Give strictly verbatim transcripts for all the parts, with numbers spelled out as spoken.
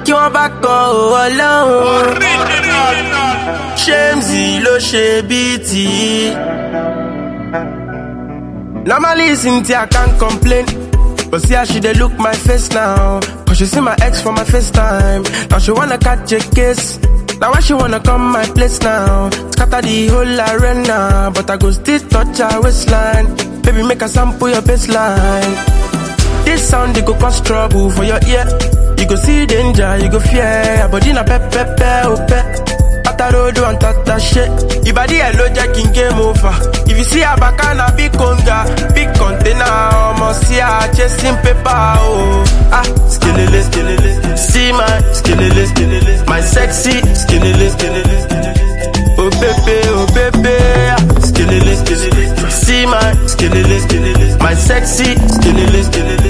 kí wọ́n bá kọ Ọlọ́run. Shamesy ló ṣe bíi tí. Normally Cynthia can't complain, but see how she dey look my face now. Cause she see my ex for my FaceTime. Now she wanna catch a case. Now why she wanna come my place now? Scatter the whole arena, but I go still touch her waistline. Baby, make a sample your baseline. This sound, it go cause trouble for your ear. You go see danger, you go fear. But in a pep, pep, pep, oh, pep. Atarodo and tata shit. If I did hello, jacking game over. If you see a bacana, big conga, big container, almost see her chasing paper, oh. Ah, skillily, skillily. See my skillily, skillily. My sexy skillily, skillily. Oh, baby, oh, baby. Skillily, skillily. See my skillily, skillily. My sexy skillily, skillily.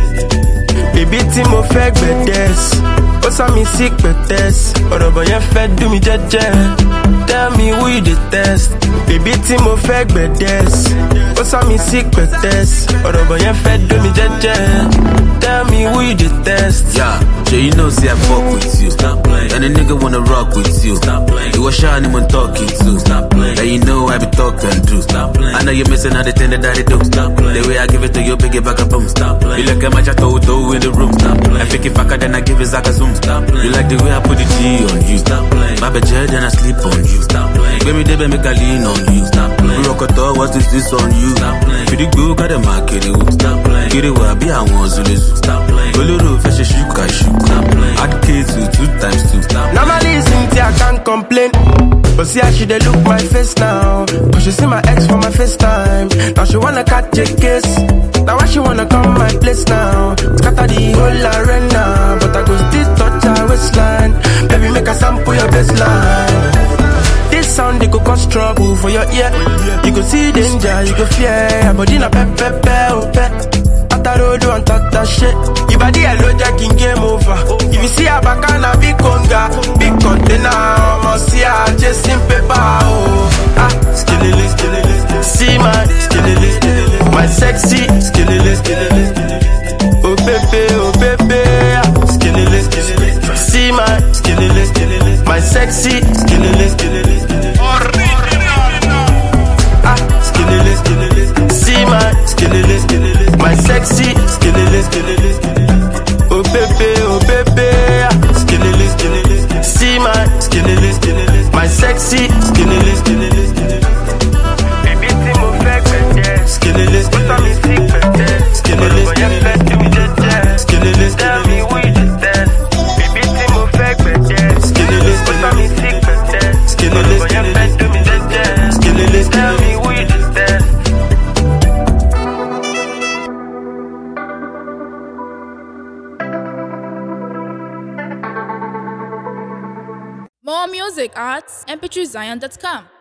Baby, Timo fake bedes. Osa mi sick bedes. Orobo yen fe do mi jeje. Tell me who you detest. Baby, Timo fake bedes. Osa mi sick bedes. Orobo yen fe do mi jeje. Tell me who you detest. Yeah, sure you know see I fuck with you. Stop playing. And a nigga wanna rock with you. Stop playing. You was shy anyone talking to. Stop playing. And you know I be talking to. Stop playing. I know you're missing all the thing that I do. Stop playing. The way I give it to you, big it back up boom. Stop playing. You look at my chat toe in the room. Stop playing. I think if I could then I give it Zaka zoom. Stop playing. You like the way I put the G on you. Stop playing. My bed then I sleep on you. Stop playing. Baby, they make a lean on you. Stop playing. Rock a tour, what is this on you? Stop playing. Pretty good, got a market. Stop playing. Get it where I be, I want to lose. Stop playing. Goloro fashion shoot, I shoot. Stop playing. Add K two, two times two. Stop playing. Normally Cynthia can't complain, but see how she dey look my face now. Cause she see my ex for my FaceTime. Now she wanna catch a case. Now why she wanna come my place now? Scatter the whole arena, but I go still touch her waistline. Baby, make a sample your baseline. This sound, it go cause trouble for your ear. You go see danger, you go fear. But in a pep, pep, pep, oh, pep. Atarodo and tata shit. If I did hello, jacking game over. If you see a bacana, big conga, big container, almost see her chasing paper, oh. Ah, skillily, skillily. See my skillily, skillily. My sexy skillily, skillily. Oh, baby, oh, baby. Skillily, skillily. See my skillily, skillily. My sexy skillily, skillily. Ah, skillily, skillily. See my skillily, skillily. My sexy skillily, skillily. Oh, baby, oh, baby. Skillily, skillily. See my skillily, skillily. My sexy skillily, skillily. Baby, Timo fake bedes. Skillily, skillily. Skillily, skillily. Skillily, tell me who you detest. Baby, Timo fake bedes. Skillily, skillily. Skillily, skillily. Skillily, tell me who you detest. More music at m p three zion dot com.